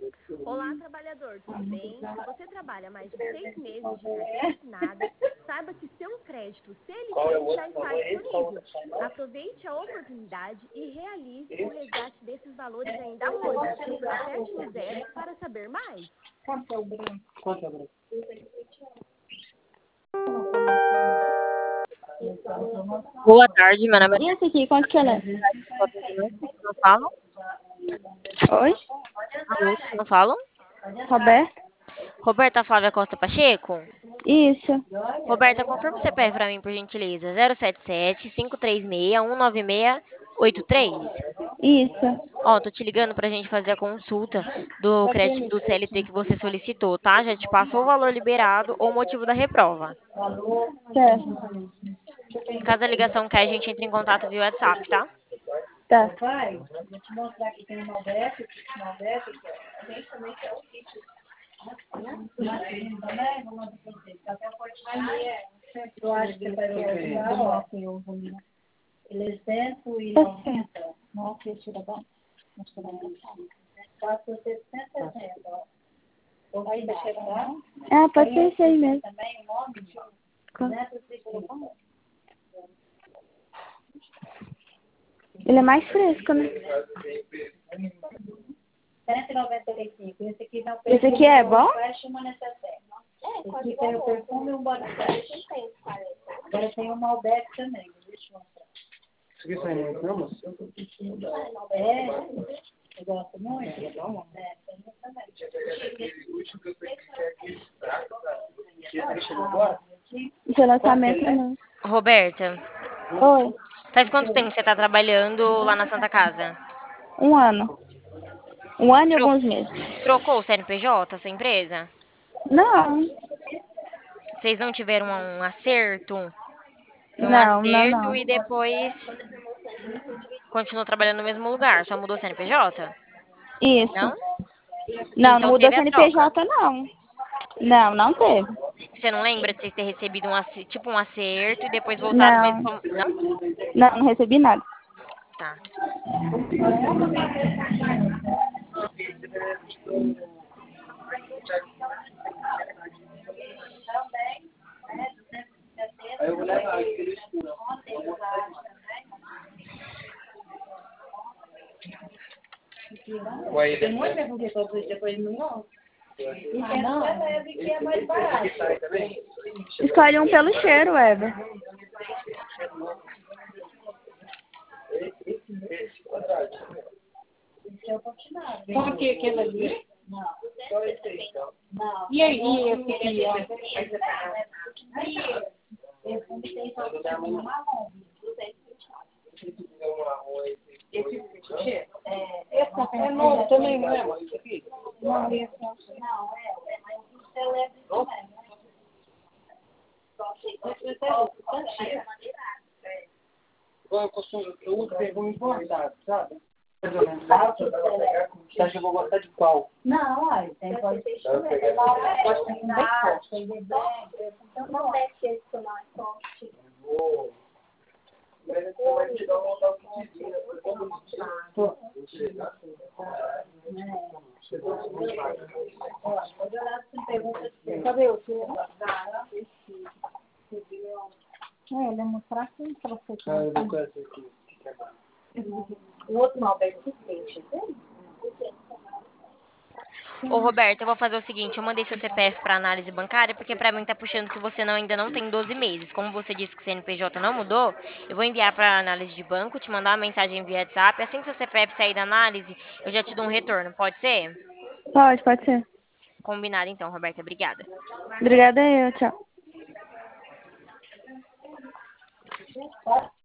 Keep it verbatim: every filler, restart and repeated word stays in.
Olá, trabalhador, tudo bem? Se você trabalha mais de seis meses de carteira assinada, saiba que seu crédito C L T já está disponível. Aproveite a oportunidade e realize o resgate desses valores ainda hoje. Aperte no zero para saber mais. Quanto é o branco? Quanto é o branco? Boa tarde, meu nome E esse aqui, quanto que ele é? é... Não falam? Oi? Alô, não falam? Roberto? Roberta Flávia Costa Pacheco? Isso. Roberta, confirma o C P F para mim, por gentileza. zero sete sete, cinco três seis, um nove seis oito três. Isso. Ó, tô te ligando pra gente fazer a consulta do crédito do C L T que você solicitou, tá? Já te passou o valor liberado ou o motivo da reprova. Certo. Caso a ligação caia, a gente entra em contato via WhatsApp, tá? Tá. Vai, vou te mostrar que tem uma dessa, uma dessa, a gente também quer o kit. Também, vamos fazer. Até a Fortnite, eu acho que vai ser cento e noventa. Nossa, esse tira bom. Passa sessenta centavos. Aí deixa eu dar. Ah, pode ser isso aí mesmo. Também o nome, neto de telefone. Ele é mais fresco, né? cento e noventa e cinco. Esse aqui não Esse aqui é bom? uma necessaire. Esse aqui tem o perfume e um bodyguard. Agora tem o Malbec também. Deixa eu mostrar. Isso aqui sai muito, não, moço? É, eu gosto muito. É, tem esse também. Esse é lançamento, não. Roberta, Oi. faz quanto tempo você tá trabalhando lá na Santa Casa? Um ano. Um ano e Tro- alguns meses. Trocou o C N P J, sua empresa? Não. Vocês não tiveram um acerto? Foi um Não, não, acerto não. e depois continuou trabalhando no mesmo lugar, só mudou o C N P J? Isso. Não? Não, não Então mudou teve a troca. C N P J, não. Não, não teve. Você não lembra de vocês terem recebido um ace- tipo um acerto e depois voltado, mas Não. só... Não? Não, não recebi nada. Tá. Aí eu vou levar aquele escuro. Ué, ele Tem muito tempo que eu depois não. Ah, não, é que é mais barato. sai também? Escolhe um pelo cheiro, Ever. Esse quadrado. Esse é o continuado. Como que aquele ali? Não. Só esse aí, então. Não. E aí, e esse aqui, ó? Esse aqui tem só um marrom. Esse aqui? É, Esse é novo também, não é? Mas isso aqui? não, esse não. Não, é, é, mas isso é leve também, né? Igual eu costumo, eu uso perfume importado, sabe? Mais ou menos. Você acha que eu vou gostar de qual? Não, olha, tem pode ser também. Tem gosto bem forte, tem bem, então não é que esse que mais forte. Vou. Mas eu vou te dar uma kitzinha. Pode olhar se pergunta se cadê o seu? É, ele é mostrar aqui para você. Ah, eu vou com essa aqui. O outro Malbec que peixe, Ô, Roberto, eu vou fazer o seguinte, eu mandei seu C P F para análise bancária, porque para mim tá puxando que você não, ainda não tem doze meses. Como você disse que o C N P J não mudou, eu vou enviar para análise de banco, te mandar uma mensagem via WhatsApp. Assim que seu C P F sair da análise, eu já te dou um retorno. Pode ser? Pode, pode ser. Combinado então, Roberta. Obrigada. Obrigada eu, tchau.